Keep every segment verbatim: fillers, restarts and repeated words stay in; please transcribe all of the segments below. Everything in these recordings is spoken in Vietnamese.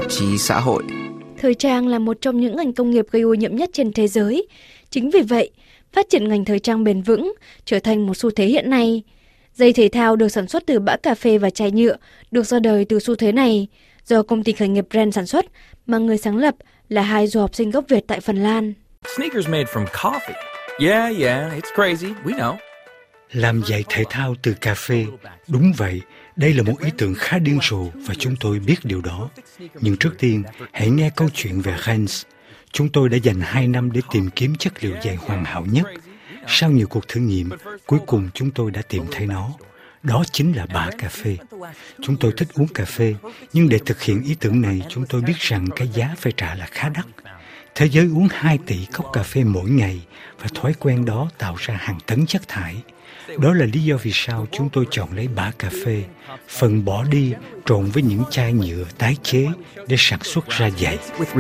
chí xã hội. Thời trang là một trong những ngành công nghiệp gây ô nhiễm nhất trên thế giới. Chính vì vậy, phát triển ngành thời trang bền vững trở thành một xu thế hiện nay. Giày thể thao được sản xuất từ bã cà phê và chai nhựa được ra đời từ xu thế này, do công ty khởi nghiệp Brand sản xuất, mà người sáng lập là hai du học sinh gốc Việt tại Phần Lan. Sneakers made from coffee. Yeah, yeah, it's crazy, we know. Làm giày thể thao từ cà phê, đúng vậy, đây là một ý tưởng khá điên rồ và chúng tôi biết điều đó. Nhưng trước tiên, hãy nghe câu chuyện về Rennes. Chúng tôi đã dành hai năm để tìm kiếm chất liệu giày hoàn hảo nhất. Sau nhiều cuộc thử nghiệm, cuối cùng chúng tôi đã tìm thấy nó. Đó chính là bã cà phê. Chúng tôi thích uống cà phê, nhưng để thực hiện ý tưởng này, chúng tôi biết rằng cái giá phải trả là khá đắt. Thế giới uống hai tỷ cốc cà phê mỗi ngày và thói quen đó tạo ra hàng tấn chất thải. Đó là lý do vì sao chúng tôi chọn lấy bã cà phê, phần bỏ đi trộn với những chai nhựa tái chế để sản xuất ra giày.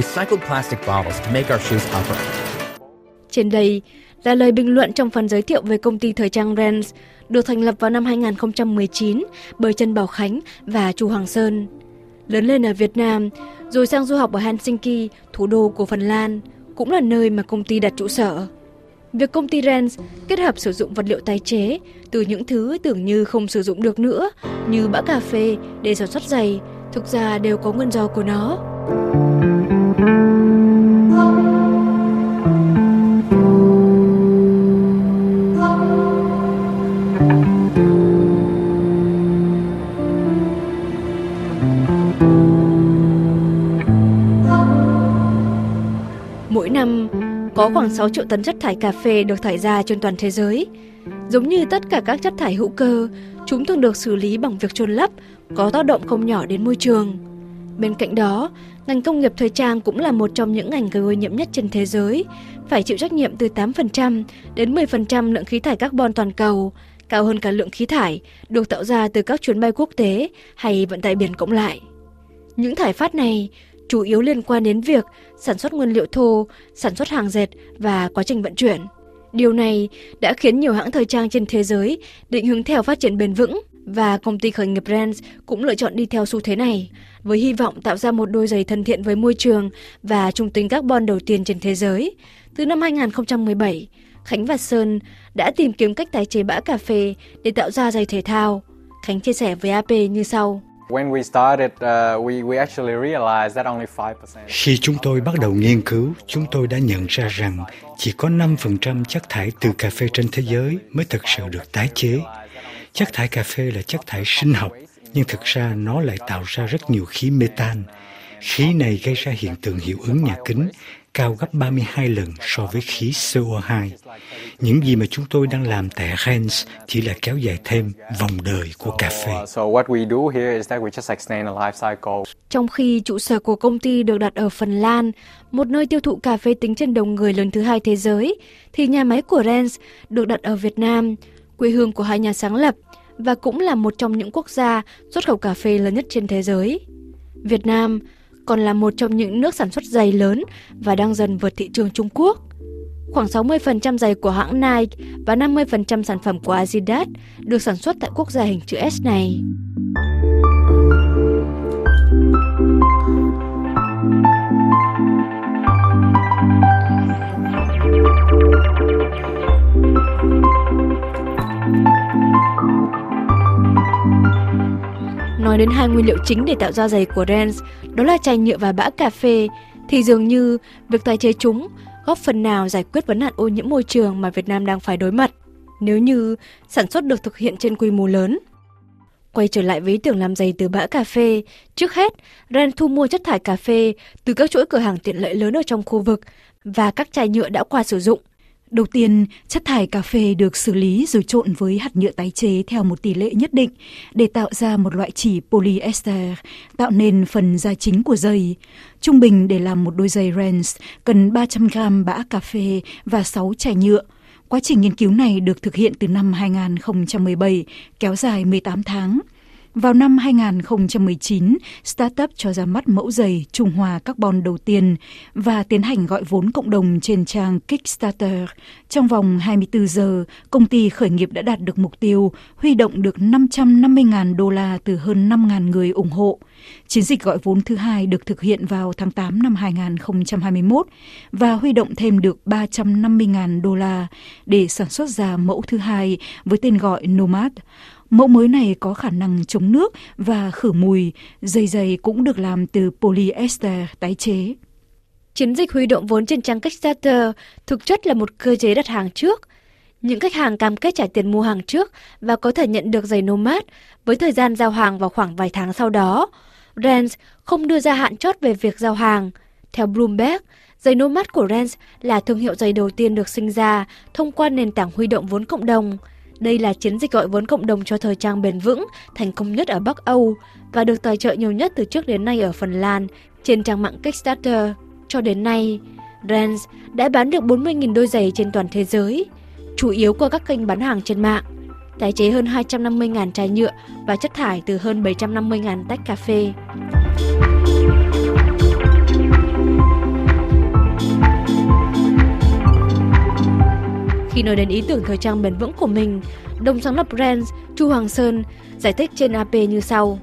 Trên đây là lời bình luận trong phần giới thiệu về công ty thời trang Rennes, được thành lập vào năm hai không một chín bởi Trần Bảo Khánh và Chu Hoàng Sơn. Lớn lên ở Việt Nam, rồi sang du học ở Helsinki, thủ đô của Phần Lan, cũng là nơi mà công ty đặt trụ sở. Việc công ty Rennes kết hợp sử dụng vật liệu tái chế từ những thứ tưởng như không sử dụng được nữa, như bã cà phê để sản xuất giày, thực ra đều có nguyên do của nó. Mỗi năm, có khoảng sáu triệu tấn chất thải cà phê được thải ra trên toàn thế giới. Giống như tất cả các chất thải hữu cơ, chúng thường được xử lý bằng việc chôn lấp, có tác động không nhỏ đến môi trường. Bên cạnh đó, ngành công nghiệp thời trang cũng là một trong những ngành gây ô nhiễm nhất trên thế giới, phải chịu trách nhiệm từ tám phần trăm đến mười phần trăm lượng khí thải carbon toàn cầu, cao hơn cả lượng khí thải được tạo ra từ các chuyến bay quốc tế hay vận tải biển cộng lại. Những thải phát này chủ yếu liên quan đến việc sản xuất nguyên liệu thô, sản xuất hàng dệt và quá trình vận chuyển. Điều này đã khiến nhiều hãng thời trang trên thế giới định hướng theo phát triển bền vững, và công ty khởi nghiệp Rennes cũng lựa chọn đi theo xu thế này, với hy vọng tạo ra một đôi giày thân thiện với môi trường và trung tính carbon đầu tiên trên thế giới. Từ năm hai không một bảy, Khánh và Sơn đã tìm kiếm cách tái chế bã cà phê để tạo ra giày thể thao. Khánh chia sẻ với a pê như sau. Khi chúng tôi bắt đầu nghiên cứu, chúng tôi đã nhận ra rằng chỉ có năm phần trăm chất thải từ cà phê trên thế giới mới thực sự được tái chế. Chất thải cà phê là chất thải sinh học, nhưng thực ra nó lại tạo ra rất nhiều khí metan. Khí này gây ra hiện tượng hiệu ứng nhà kính, cao gấp ba mươi hai lần so với khí xê o hai. Những gì mà chúng tôi đang làm tại Rennes chỉ là kéo dài thêm vòng đời của cà phê. Trong khi trụ sở của công ty được đặt ở Phần Lan, một nơi tiêu thụ cà phê tính trên đầu người lớn thứ hai thế giới, thì nhà máy của Rennes được đặt ở Việt Nam, quê hương của hai nhà sáng lập, và cũng là một trong những quốc gia xuất khẩu cà phê lớn nhất trên thế giới. Việt Nam còn là một trong những nước sản xuất giày lớn và đang dần vượt thị trường Trung Quốc. Khoảng sáu mươi phần trăm giày của hãng Nike và năm mươi phần trăm sản phẩm của Adidas được sản xuất tại quốc gia hình chữ S này. Nói đến hai nguyên liệu chính để tạo ra giày của Rennes, đó là chai nhựa và bã cà phê, thì dường như việc tái chế chúng góp phần nào giải quyết vấn nạn ô nhiễm môi trường mà Việt Nam đang phải đối mặt, nếu như sản xuất được thực hiện trên quy mô lớn. Quay trở lại với ý tưởng làm giày từ bã cà phê, trước hết, Rennes thu mua chất thải cà phê từ các chuỗi cửa hàng tiện lợi lớn ở trong khu vực và các chai nhựa đã qua sử dụng. Đầu tiên, chất thải cà phê được xử lý rồi trộn với hạt nhựa tái chế theo một tỷ lệ nhất định để tạo ra một loại chỉ polyester, tạo nên phần da chính của giày. Trung bình để làm một đôi giày Rennes cần ba trăm gam bã cà phê và sáu chai nhựa. Quá trình nghiên cứu này được thực hiện từ năm hai không một bảy, kéo dài mười tám tháng. Vào năm hai không một chín, startup cho ra mắt mẫu giày trung hòa carbon đầu tiên và tiến hành gọi vốn cộng đồng trên trang Kickstarter. Trong vòng hai mươi tư giờ, công ty khởi nghiệp đã đạt được mục tiêu huy động được năm trăm năm mươi nghìn đô la từ hơn năm nghìn người ủng hộ. Chiến dịch gọi vốn thứ hai được thực hiện vào tháng tám năm hai không hai mốt và huy động thêm được ba trăm năm mươi nghìn đô la để sản xuất ra mẫu thứ hai với tên gọi Nomad. Mẫu mới này có khả năng chống nước và khử mùi, giày giày cũng được làm từ polyester tái chế. Chiến dịch huy động vốn trên trang Kickstarter thực chất là một cơ chế đặt hàng trước. Những khách hàng cam kết trả tiền mua hàng trước và có thể nhận được giày Nomad với thời gian giao hàng vào khoảng vài tháng sau đó. Rands không đưa ra hạn chót về việc giao hàng. Theo Bloomberg, giày Nomad của Rands là thương hiệu giày đầu tiên được sinh ra thông qua nền tảng huy động vốn cộng đồng. Đây là chiến dịch gọi vốn cộng đồng cho thời trang bền vững, thành công nhất ở Bắc Âu và được tài trợ nhiều nhất từ trước đến nay ở Phần Lan trên trang mạng Kickstarter. Cho đến nay, Rands đã bán được bốn mươi nghìn đôi giày trên toàn thế giới, chủ yếu qua các kênh bán hàng trên mạng, tái chế hơn hai trăm năm mươi nghìn chai nhựa và chất thải từ hơn bảy trăm năm mươi nghìn tách cà phê. Khi nói đến ý tưởng thời trang bền vững của mình, đồng sáng lập Rands Chu Hoàng Sơn giải thích trên a pê như sau.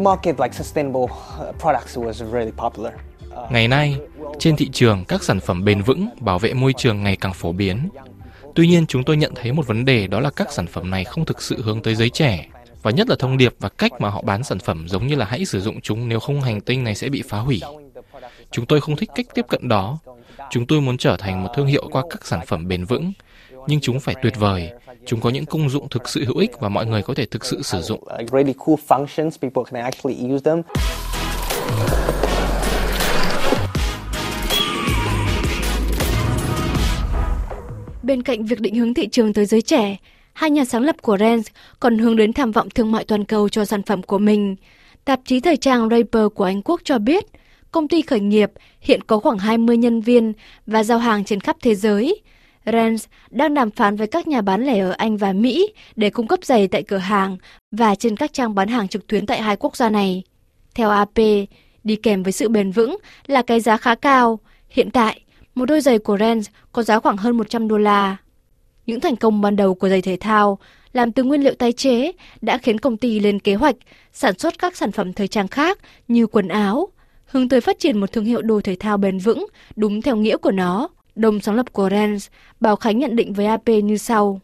Ngày nay, trên thị trường các sản phẩm bền vững, bảo vệ môi trường ngày càng phổ biến. Tuy nhiên, chúng tôi nhận thấy một vấn đề, đó là các sản phẩm này không thực sự hướng tới giới trẻ. Và nhất là thông điệp và cách mà họ bán sản phẩm giống như là hãy sử dụng chúng, nếu không hành tinh này sẽ bị phá hủy. Chúng tôi không thích cách tiếp cận đó. Chúng tôi muốn trở thành một thương hiệu qua các sản phẩm bền vững. Nhưng chúng phải tuyệt vời, chúng có những công dụng thực sự hữu ích và mọi người có thể thực sự sử dụng. Bên cạnh việc định hướng thị trường tới giới trẻ, hai nhà sáng lập của Rands còn hướng đến tham vọng thương mại toàn cầu cho sản phẩm của mình. Tạp chí thời trang Draper của Anh Quốc cho biết, công ty khởi nghiệp hiện có khoảng hai mươi nhân viên và giao hàng trên khắp thế giới. Rands đang đàm phán với các nhà bán lẻ ở Anh và Mỹ để cung cấp giày tại cửa hàng và trên các trang bán hàng trực tuyến tại hai quốc gia này. Theo a pê, đi kèm với sự bền vững là cái giá khá cao. Hiện tại, một đôi giày của Rands có giá khoảng hơn một trăm đô la. Những thành công ban đầu của giày thể thao làm từ nguyên liệu tái chế đã khiến công ty lên kế hoạch sản xuất các sản phẩm thời trang khác như quần áo, hướng tới phát triển một thương hiệu đồ thể thao bền vững đúng theo nghĩa của nó. Đồng sáng lập của Rands, Bảo Khánh nhận định với a pê như sau.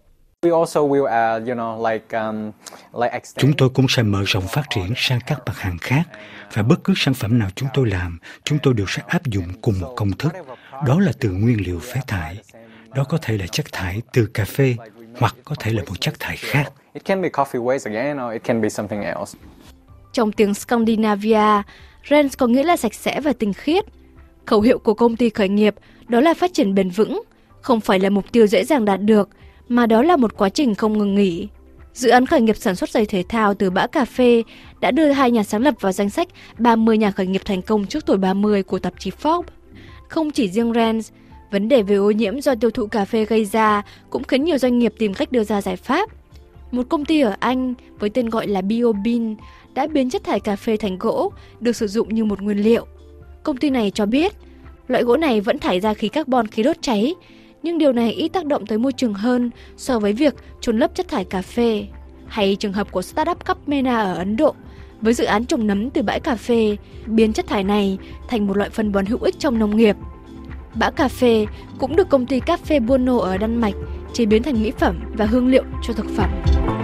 Chúng tôi cũng sẽ mở rộng phát triển sang các mặt hàng khác và bất cứ sản phẩm nào chúng tôi làm, chúng tôi đều sẽ áp dụng cùng một công thức. Đó là từ nguyên liệu phế thải. Đó có thể là chất thải từ cà phê hoặc có thể là một chất thải khác. Trong tiếng Scandinavia, Rands có nghĩa là sạch sẽ và tinh khiết. Khẩu hiệu của công ty khởi nghiệp đó là phát triển bền vững, không phải là mục tiêu dễ dàng đạt được, mà đó là một quá trình không ngừng nghỉ. Dự án khởi nghiệp sản xuất giày thể thao từ bã cà phê đã đưa hai nhà sáng lập vào danh sách ba mươi nhà khởi nghiệp thành công trước tuổi ba mươi của tạp chí Forbes. Không chỉ riêng Rands, vấn đề về ô nhiễm do tiêu thụ cà phê gây ra cũng khiến nhiều doanh nghiệp tìm cách đưa ra giải pháp. Một công ty ở Anh với tên gọi là BioBean đã biến chất thải cà phê thành gỗ, được sử dụng như một nguyên liệu. Công ty này cho biết, loại gỗ này vẫn thải ra khí carbon khi đốt cháy, nhưng điều này ít tác động tới môi trường hơn so với việc chôn lấp chất thải cà phê. Hay trường hợp của startup Capmena ở Ấn Độ, với dự án trồng nấm từ bãi cà phê, biến chất thải này thành một loại phân bón hữu ích trong nông nghiệp. Bã cà phê cũng được công ty Café Buono ở Đan Mạch chế biến thành mỹ phẩm và hương liệu cho thực phẩm.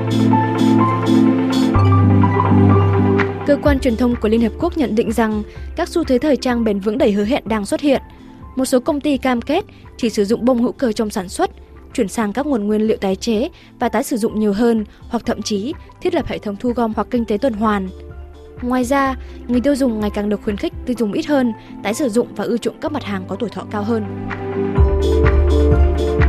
Cơ quan truyền thông của Liên Hợp Quốc nhận định rằng các xu thế thời trang bền vững đầy hứa hẹn đang xuất hiện. Một số công ty cam kết chỉ sử dụng bông hữu cơ trong sản xuất, chuyển sang các nguồn nguyên liệu tái chế và tái sử dụng nhiều hơn, hoặc thậm chí thiết lập hệ thống thu gom hoặc kinh tế tuần hoàn. Ngoài ra, người tiêu dùng ngày càng được khuyến khích tiêu dùng ít hơn, tái sử dụng và ưa chuộng các mặt hàng có tuổi thọ cao hơn.